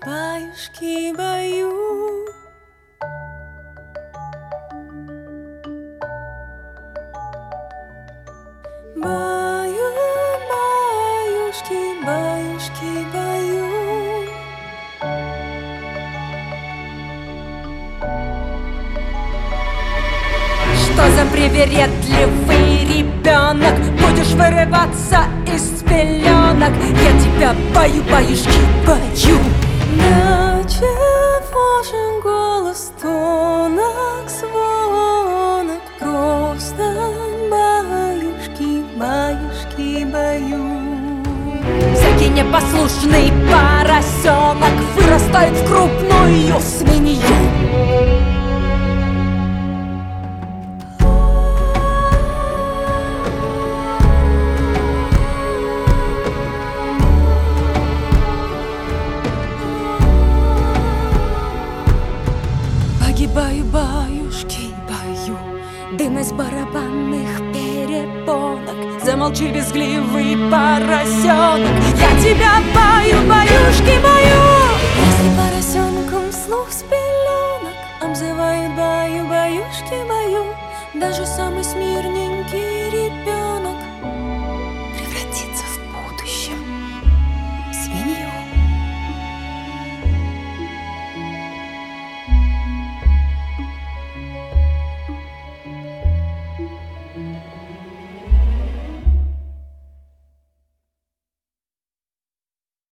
баюшки баю. Баю, баюшки, баюшки баю. Что за привередливый ребенок? Будешь вырываться из пеленок. Я тебя баю, баюшки, баю. Да чего же голос тонок, звонок? Просто баюшки, баюшки баю. Всякий непослушный поросенок вырастает в крупную свинью. Баю, баюшки, баю, дым из барабанных перепонок. Замолчи, визгливый поросенок, я тебя баю,